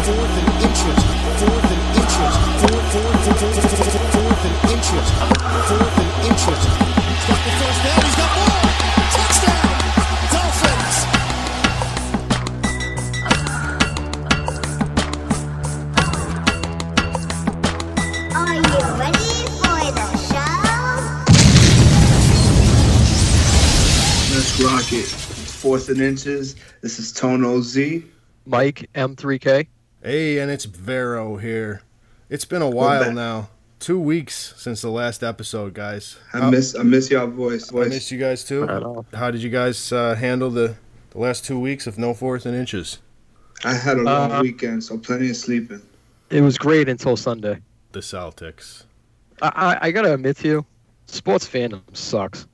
Fourth and inches. Fourth and inches. Fourth and inches. Fourth and inches. He's got the first down. He's got more. Touchdown, Dolphins. Are you ready for the show? Let's rock it. Fourth and inches. This is Tono Z. Mike M3K. Hey, and it's Vero here. It's been a while now. 2 weeks since the last episode, guys. I miss y'all voice. I missed you guys too. How did you guys handle the last 2 weeks of no fourth and inches? I had a long weekend, so plenty of sleeping. It was great until Sunday. The Celtics. I gotta admit to you, sports fandom sucks.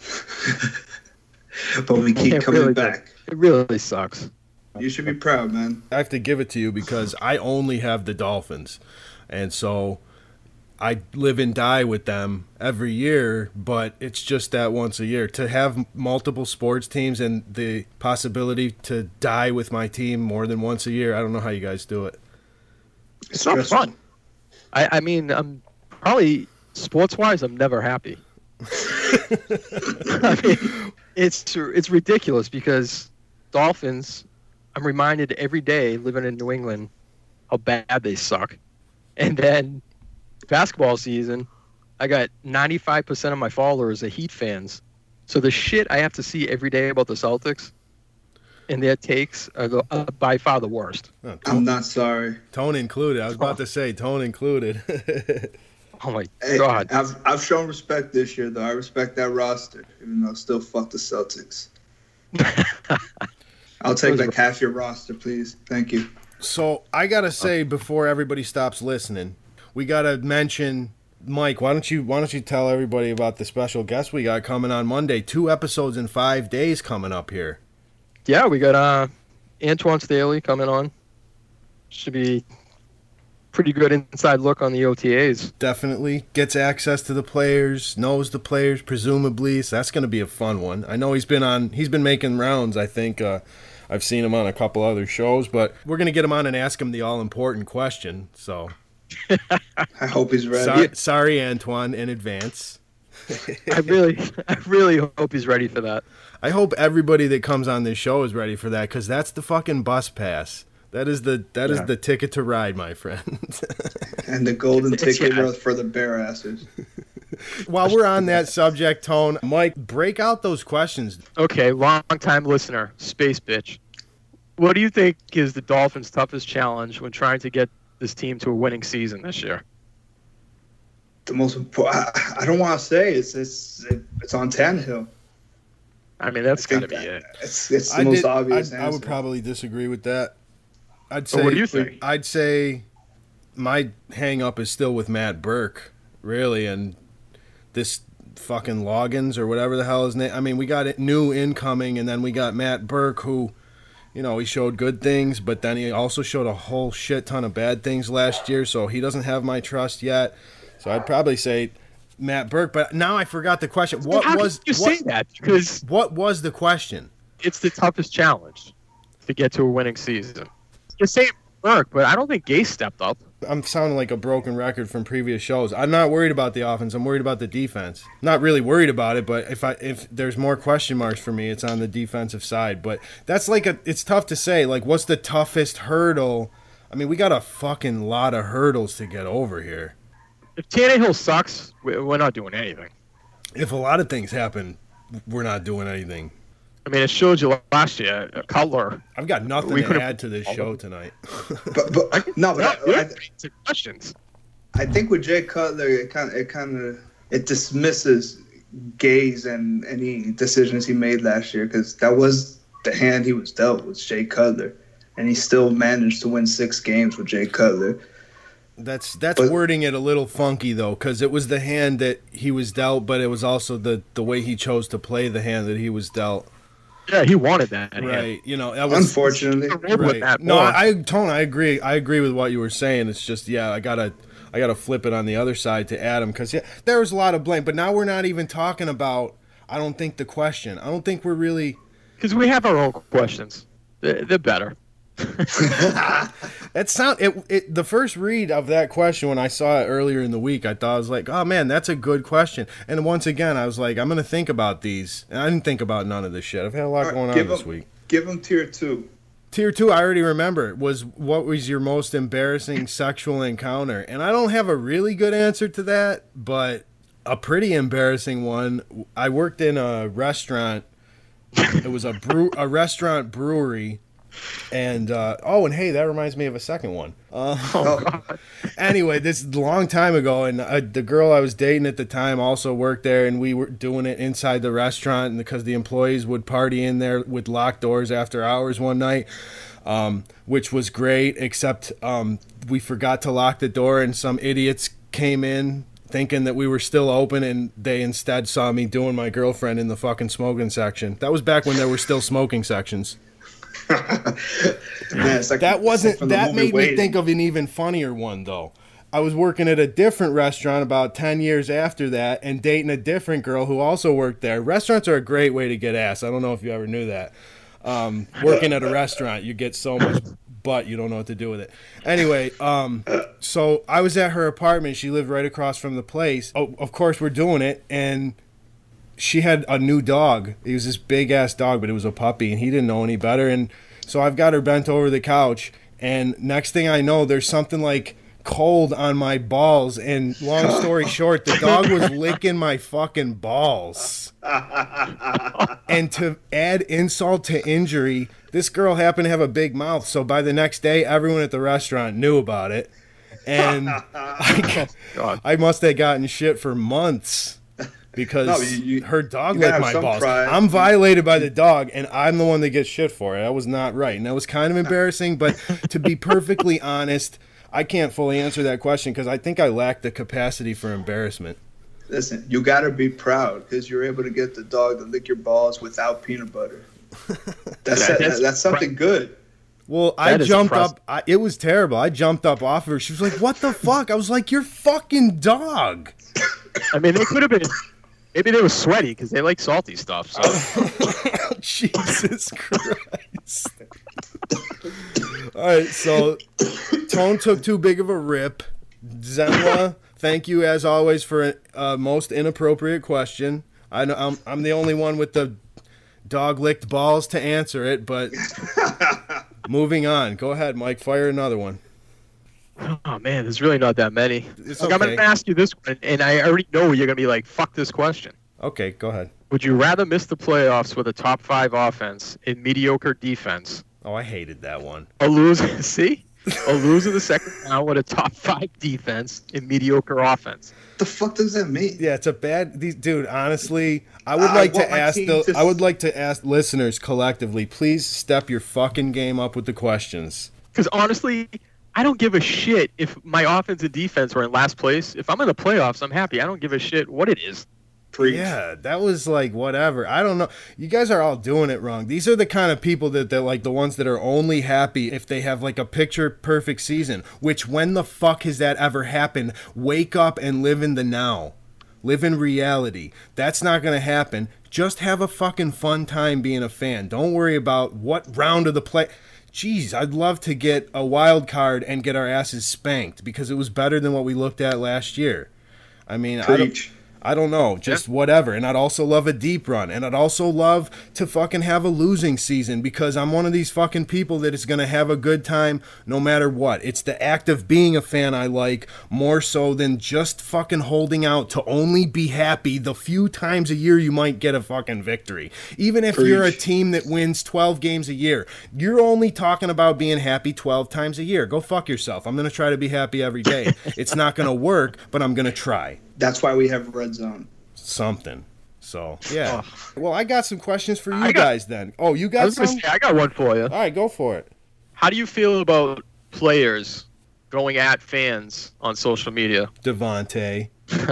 But we keep coming really back. It really sucks. You should be proud, man. I have to give it to you because I only have the Dolphins. And so I live and die with them every year, but it's just that once a year. To have multiple sports teams and the possibility to die with my team more than once a year, I don't know how you guys do it. It's not fun. I mean, I'm probably, sports-wise, I'm never happy. I mean, it's ridiculous because Dolphins, I'm reminded every day living in New England how bad they suck. And then basketball season, I got 95% of my followers are Heat fans. So the shit I have to see every day about the Celtics and their takes are by far the worst. Oh, I'm not sorry. Tone included. I was about to say tone included. Oh my Hey, God. I've shown respect this year, though. I respect that roster, even though still fuck the Celtics. I'll take back half your roster, please. Thank you. So I gotta say before everybody stops listening, we gotta mention Mike. Why don't you tell everybody about the special guest we got coming on Monday? 2 episodes in 5 days coming up here. Yeah, we got Antoine Staley coming on. Should be pretty good inside look on the OTAs. Definitely gets access to the players, knows the players presumably. So that's gonna be a fun one. I know he's been making rounds. I think I've seen him on a couple other shows, but we're gonna get him on and ask him the all important question. So I hope he's ready. Sorry, Antoine, in advance. I really hope he's ready for that. I hope everybody that comes on this show is ready for that because that's the fucking bus pass. That is the ticket to ride, my friend. And the golden ticket for the bare asses. While we're on that subject, Tone, Mike, break out those questions. Okay, long-time listener, Space Bitch. What do you think is the Dolphins' toughest challenge when trying to get this team to a winning season this year? The most important, I don't want to say it's on Tannehill. I mean, that's got to be it. It's the most obvious answer. I would probably disagree with that. I'd say. What do you think? I'd say my hang-up is still with Matt Burke, really, and this fucking Loggins or whatever the hell his name. I mean, we got it new incoming, and then we got Matt Burke, who, you know, he showed good things, but then he also showed a whole shit ton of bad things last year, so he doesn't have my trust yet. So I'd probably say Matt Burke, but now I forgot the question. What was that? Because what was the question? It's the toughest challenge to get to a winning season. You're saying Burke, but I don't think Gase stepped up. I'm sounding like a broken record from previous shows. I'm not worried about the offense. I'm worried about the defense. Not really worried about it, but if there's more question marks for me, it's on the defensive side. But that's it's tough to say. Like, what's the toughest hurdle? I mean, we got a fucking lot of hurdles to get over here. If Tannehill sucks, we're not doing anything. If a lot of things happen, we're not doing anything. I mean, it showed you last year, Cutler. I've got nothing to add to this show tonight. Questions. I think with Jay Cutler, it dismisses Gase and any decisions he made last year because that was the hand he was dealt with, Jay Cutler, and he still managed to win 6 games with Jay Cutler. That's wording it a little funky though, because it was the hand that he was dealt, but it was also the way he chose to play the hand that he was dealt. Yeah, he wanted that. Right. You know, that was, unfortunately. Right. No, I agree. I agree with what you were saying. It's just, I gotta flip it on the other side to Adam because there was a lot of blame. But now we're not even talking about. I don't think the question. I don't think we're really because we have our own questions. They're better. The first read of that question when I saw it earlier in the week, I thought, I was like, oh man, that's a good question. And once again, I was like, I'm gonna think about these, and I didn't think about none of this shit. I've had a lot going on this week. Give them tier 2. Tier 2, I already remember. What was your most embarrassing sexual encounter? And I don't have a really good answer to that, but a pretty embarrassing one. I worked in a restaurant. It was a restaurant brewery. And and hey, that reminds me of a second one. Anyway, this is a long time ago, and the girl I was dating at the time also worked there, and we were doing it inside the restaurant, and because the employees would party in there with locked doors after hours one night, which was great, except we forgot to lock the door, and some idiots came in thinking that we were still open, and they instead saw me doing my girlfriend in the fucking smoking section. That was back when there were still smoking sections. Man, it's like, that made me think of an even funnier one, though. I was working at a different restaurant about 10 years after that and dating a different girl who also worked there. Restaurants are a great way to get ass. I don't know if you ever knew that. Working at a restaurant, you get so much butt, you don't know what to do with it. Anyway, so I was at her apartment. She lived right across from the place. Oh, of course, we're doing it, and she had a new dog. He was this big-ass dog, but it was a puppy, and he didn't know any better. And so I've got her bent over the couch, and next thing I know, there's something like cold on my balls. And long story short, the dog was licking my fucking balls. And to add insult to injury, this girl happened to have a big mouth, so by the next day, everyone at the restaurant knew about it. And I must have gotten shit for months. Because her dog licked my balls. Pride. I'm violated by the dog, and I'm the one that gets shit for it. That was not right. And that was kind of embarrassing, but to be perfectly honest, I can't fully answer that question because I think I lack the capacity for embarrassment. Listen, you got to be proud because you're able to get the dog to lick your balls without peanut butter. That's something good. Well, I jumped up. It was terrible. I jumped up off of her. She was like, what the fuck? I was like, your fucking dog. I mean, it could have been... Maybe they were sweaty because they like salty stuff. So. Jesus Christ. All right, so Tone took too big of a rip. Zenwa, thank you as always for a most inappropriate question. I know I'm the only one with the dog licked balls to answer it, but moving on. Go ahead, Mike. Fire another one. Oh, man, there's really not that many. It's okay. I'm going to ask you this one, and I already know you're going to be like, fuck this question. Okay, go ahead. Would you rather miss the playoffs with a top 5 offense and mediocre defense? Oh, I hated that one. Or lose, see? Or lose in the second round with a top 5 defense and mediocre offense. The fuck does that mean? Yeah, it's a bad... Dude, honestly, I would like to ask listeners collectively, please step your fucking game up with the questions. Because honestly... I don't give a shit if my offense and defense were in last place. If I'm in the playoffs, I'm happy. I don't give a shit what it is. Preach. Yeah, that was like whatever. I don't know. You guys are all doing it wrong. These are the kind of people that they're like the ones that are only happy if they have like a picture perfect season, which when the fuck has that ever happened? Wake up and live in the now. Live in reality. That's not going to happen. Just have a fucking fun time being a fan. Don't worry about what round of the play... Jeez, I'd love to get a wild card and get our asses spanked because it was better than what we looked at last year. I mean, I don't know, just whatever. And I'd also love a deep run. And I'd also love to fucking have a losing season because I'm one of these fucking people that is going to have a good time no matter what. It's the act of being a fan I like more so than just fucking holding out to only be happy the few times a year you might get a fucking victory. Even if you're a team that wins 12 games a year, you're only talking about being happy 12 times a year. Go fuck yourself. I'm going to try to be happy every day. It's not going to work, but I'm going to try. That's why we have Red Zone. Something. So, yeah. Well, I got some questions for you guys then. Oh, you got some? I got one for you. All right, go for it. How do you feel about players going at fans on social media? Devontae.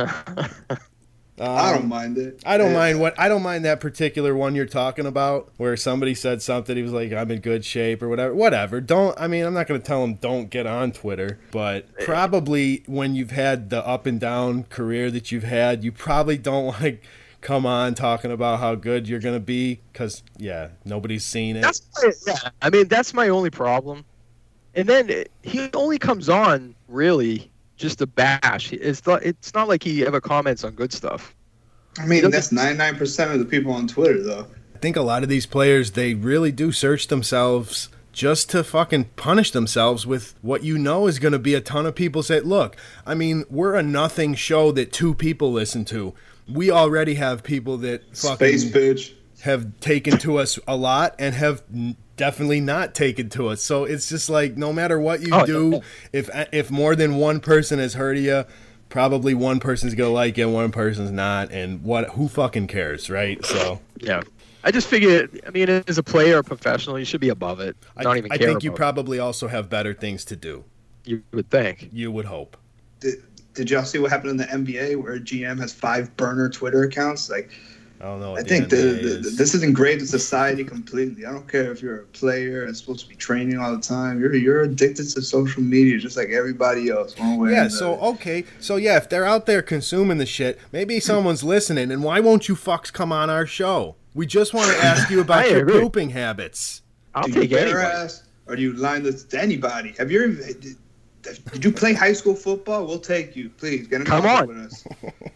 I don't mind it. I don't mind that particular one you're talking about, where somebody said something. He was like, "I'm in good shape" or whatever. Whatever. I'm not going to tell him don't get on Twitter, but probably when you've had the up and down career that you've had, you probably don't want to come on talking about how good you're going to be because, nobody's seen it. That's my only problem. And then he only comes on, really, just to bash. It's not like he ever comments on good stuff. I mean, that's 99% of the people on Twitter, though. I think a lot of these players, they really do search themselves just to fucking punish themselves with what you know is going to be a ton of people say, look, I mean, we're a nothing show that 2 people listen to. We already have people that fucking Space bitch have taken to us a lot and have definitely not taken to us. So it's just like, no matter what you do, if more than one person has heard of you, probably one person's going to like it, one person's not, and who fucking cares, right? So yeah. I just figure, I mean, as a player or professional, you should be above it. I think you probably also have better things to do. You would think. You would hope. Did y'all see what happened in the NBA where GM has 5 burner Twitter accounts? Like, I don't know. I think this is ingrained in society completely. I don't care if you're a player and supposed to be training all the time. You're addicted to social media just like everybody else. One way. Yeah. So if they're out there consuming the shit, maybe someone's listening. And why won't you fucks come on our show? We just want to ask you about your pooping habits. I'll take your ass, or do you line this to anybody? Did you play high school football? We'll take you. Please get in contact with us.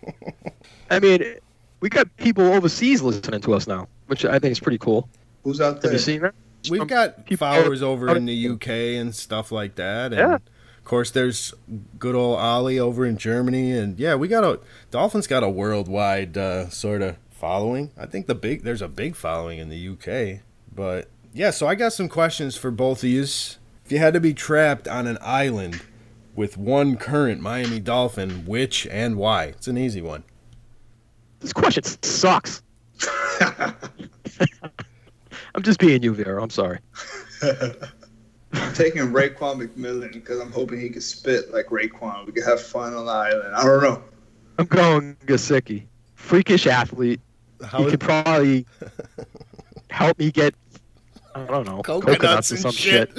I mean, we got people overseas listening to us now, which I think is pretty cool. Who's out there? Have you seen that? We've got followers over in the UK and stuff like that. And of course, there's good old Ollie over in Germany. And Dolphins got a worldwide sort of following. I think there's a big following in the UK. But yeah, so I got some questions for both of you. If you had to be trapped on an island with one current Miami Dolphin, which and why? It's an easy one. This question sucks. I'm just being you, Vera. I'm sorry. I'm taking Raekwon McMillan because I'm hoping he can spit like Raekwon. We can have fun on the island. I don't know. I'm going Gesicki. Freakish athlete. He could probably help me get, I don't know, coconuts or some shit.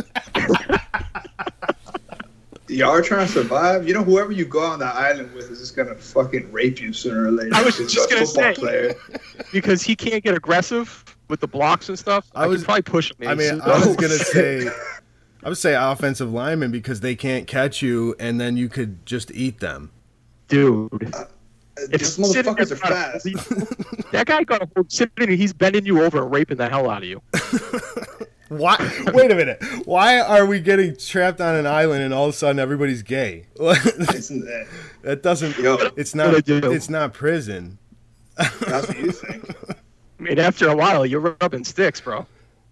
Y'all are trying to survive. You know, whoever you go on the island with is just gonna fucking rape you sooner or later. I was just gonna say, because he can't get aggressive with the blocks and stuff. I could probably push him. I mean, I was gonna say, I would say offensive linemen because they can't catch you, and then you could just eat them. Dude. These motherfuckers are fast. That guy got a hold sitting. He's bending you over and raping the hell out of you. Why? Wait a minute. Why are we getting trapped on an island and all of a sudden everybody's gay? That doesn't. It's not. It's not prison. That's what you think. I mean, after a while, you're rubbing sticks, bro.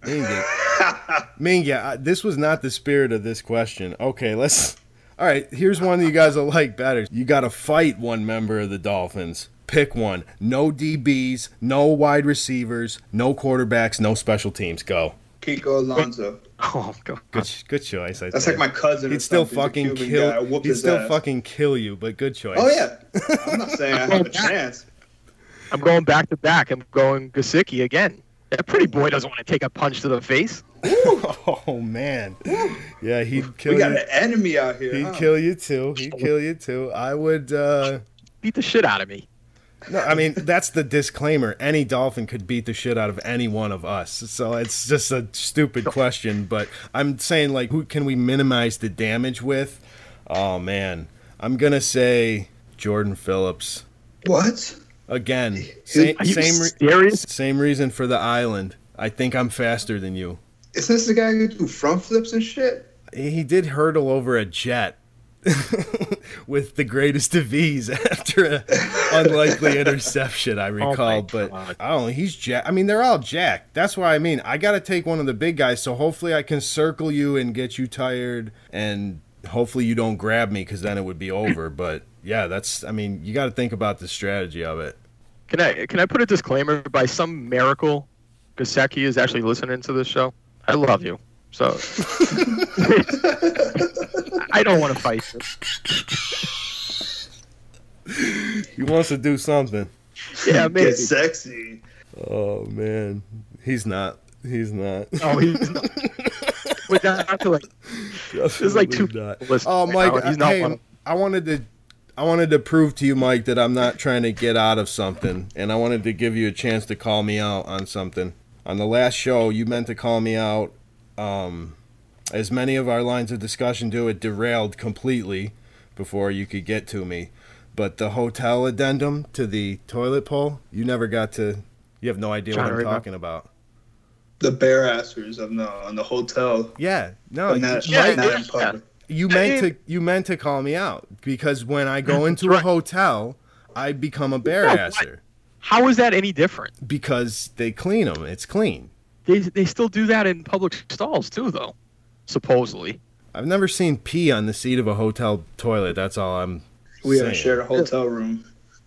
Minga, this was not the spirit of this question. Okay, let's. All right, here's one that you guys will like better. You got to fight one member of the Dolphins. Pick one. No DBs, no wide receivers, no quarterbacks, no special teams. Go. Kiko Alonso. Oh, God. Good choice. That's like my cousin. He'd still fucking kill. He'd still fucking kill you, but good choice. Oh yeah. I'm not saying I have a chance. I'm going back to back. I'm going Gesicki again. That pretty boy doesn't want to take a punch to the face. Oh man, yeah, he'd kill you. We got an enemy out here. He'd kill you too. I would beat the shit out of me. No, I mean that's the disclaimer. Any Dolphin could beat the shit out of any one of us. So it's just a stupid question. But I'm saying, like, who can we minimize the damage with? Oh man, I'm gonna say Jordan Phillips. What? Again, same reason for the island. I think I'm faster than you. Isn't this the guy who do front flips and shit? He did hurdle over a jet with the greatest of ease after an unlikely interception, I recall. But I don't know. He's jacked. I mean, they're all jacked. That's why I mean, I got to take one of the big guys. So hopefully I can circle you and get you tired, and hopefully you don't grab me because then it would be over. But yeah, I mean, you got to think about the strategy of it. Can I put a disclaimer? By some miracle, Gesicki is actually listening to this show. I love you. So I don't want to fight you. He wants to do something. Yeah, maybe. Get sexy. Oh man, he's not. Oh, he's not. We're down to like. There's like two. Oh, Mike. he's not hey, one. I wanted to wanted to prove to you, Mike, that I'm not trying to get out of something, and I wanted to give you a chance to call me out on something. On the last show, you meant to call me out. As many of our lines of discussion do, it derailed completely before you could get to me. But the hotel addendum to the toilet poll, you never got to. You have no idea what I'm talking about. The bear assers on the hotel. Yeah, no, Not in public. You meant to call me out because when I go into a hotel, I become a bear asser. How is that any different? Because they clean them. It's clean. They still do that in public stalls too, though. Supposedly. I've never seen pee on the seat of a hotel toilet. That's all I'm We saying. haven't shared a hotel room.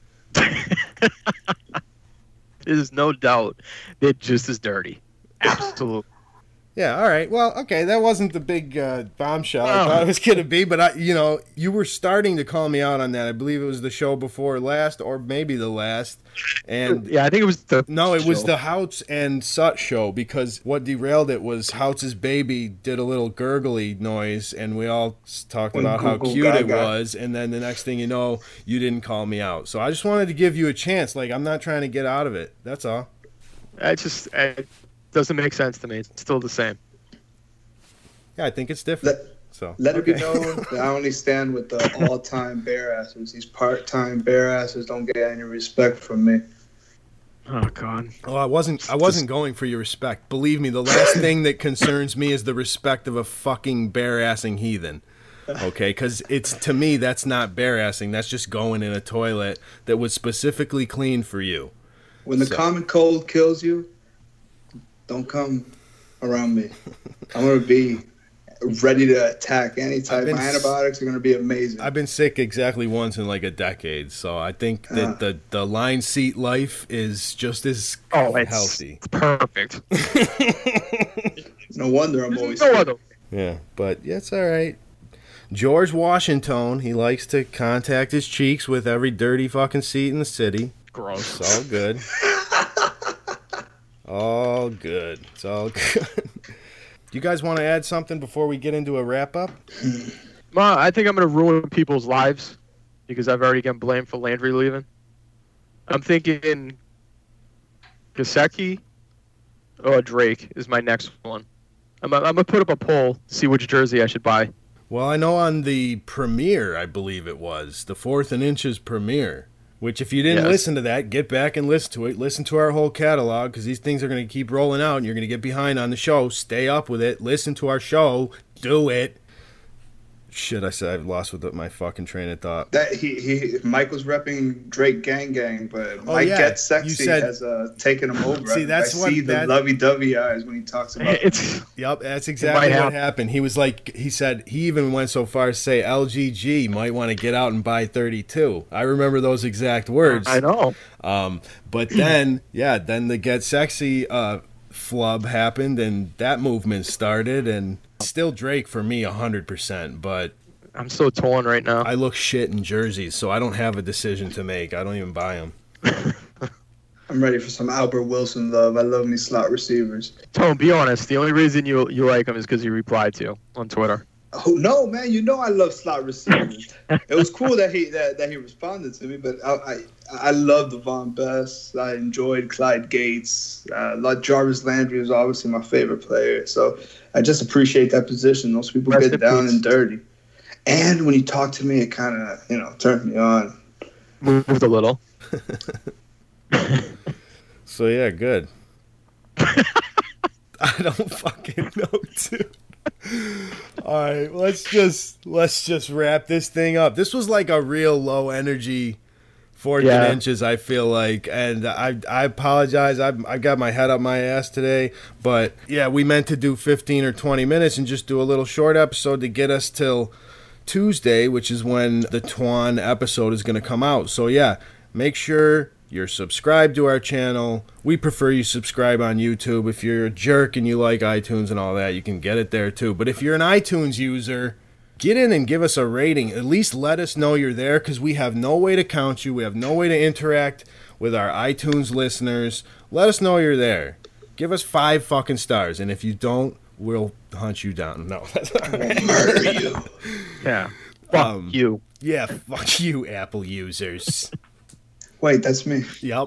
There's no doubt they're just as dirty. Absolutely. Yeah, all right. Well, okay, that wasn't the big bombshell I thought it was going to be, but you were starting to call me out on that. I believe it was the show before last, or maybe the last. And yeah, I think it was the it was show. the Houts and Sut show, because what derailed it was Houts' baby did a little gurgly noise, and we all talked about how cute it was, and then the next thing you know, you didn't call me out. So I just wanted to give you a chance. Like, I'm not trying to get out of it. That's all. It doesn't make sense to me. It's still the same. Yeah, I think it's different. Let it be known that I only stand with the all-time bear assers. These part-time bear assers don't get any respect from me. Oh God. Well, I wasn't going for your respect. Believe me, the last thing that concerns me is the respect of a fucking bear-assing heathen. Okay, because to me, that's not bear-assing. That's just going in a toilet that was specifically cleaned for you. When the common cold kills you, don't come around me. I'm going to be ready to attack any type. My antibiotics are going to be amazing. I've been sick exactly once in like a decade, so I think that the line seat life is just as healthy. It's perfect. No wonder I'm always no sick. other. Yeah, but yeah, it's all right. George Washington, he likes to contact his cheeks with every dirty fucking seat in the city. Gross. It's all good. All good. It's all good. Do you guys want to add something before we get into a wrap-up? Ma, I think I'm going to ruin people's lives because I've already gotten blamed for Landry leaving. I'm thinking Gesicki or Drake is my next one. I'm going to put up a poll to see which jersey I should buy. Well, I know on the premiere, I believe it was, the 4th and Inches premiere, which if you didn't listen to that, get back and listen to it. Listen to our whole catalog, because these things are going to keep rolling out, and you're going to get behind on the show. Stay up with it. Listen to our show. Do it. Shit, I said I've lost with my fucking train of thought. That Mike was repping Drake Gang Gang, but Mike Gets Sexy has taken him over. See, that's I see the lovey-dovey eyes when he talks about it. Yep, that's exactly what happened. He said he even went so far as to say LGG might want to get out and buy 32. I remember those exact words. I know. But then the Get Sexy flub happened, and that movement started, and still Drake for me 100%, but I'm so torn right now. I look shit in jerseys, so I don't have a decision to make. I don't even buy them. I'm ready for some Albert Wilson love. I love me slot receivers. Tone, be honest. The only reason you like him is because he replied to you on Twitter. Oh no, man! You know I love slot receivers. It was cool that he responded to me, but I love Devon Best. I enjoyed Clyde Gates. Jarvis Landry was obviously my favorite player. So I just appreciate that position. Those people get down and dirty. And when you talk to me, it kind of turned me on. Moved a little. So yeah, good. I don't fucking know, dude. All right, let's just wrap this thing up. This was like a real low energy 4th and Inches, I feel like, and I apologize. I got my head up my ass today, but yeah, we meant to do 15 or 20 minutes and just do a little short episode to get us till Tuesday, which is when the Twan episode is going to come out. So yeah, make sure you're subscribed to our channel. We prefer you subscribe on YouTube. If you're a jerk and you like iTunes and all that, you can get it there too. But if you're an iTunes user, get in and give us a rating. At least let us know you're there, because we have no way to count you. We have no way to interact with our iTunes listeners. Let us know you're there. Give us 5 fucking stars. And if you don't, we'll hunt you down. No, that's not right. Murder you. Yeah. Fuck you. Yeah, fuck you, Apple users. Wait, that's me. Yep.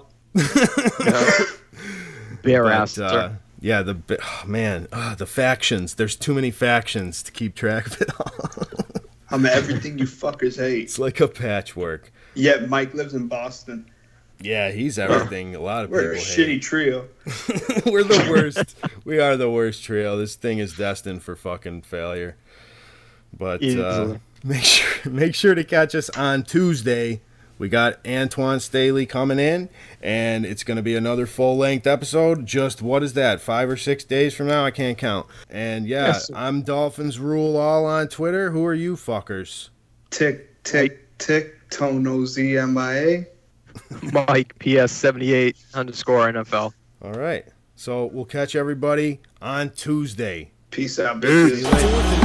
Bare But, ass. yeah, the factions. There's too many factions to keep track of it all. I'm everything you fuckers hate. It's like a patchwork. Yet Mike lives in Boston. Yeah, he's everything. A lot of We're a people shitty trio. hate. We're the worst. We are the worst trio. This thing is destined for fucking failure. But Easily. make sure to catch us on Tuesday. We got Antoine Staley coming in, and it's going to be another full-length episode. Just, what is that, 5 or 6 days from now? I can't count. And, yeah, Yes. I'm Dolphins Rule All on Twitter. Who are you fuckers? Tick, tick, tick. Tono ZMIA. Mike PS78 _ NFL. All right. So we'll catch everybody on Tuesday. Peace out, Peace. bitches. Fourth and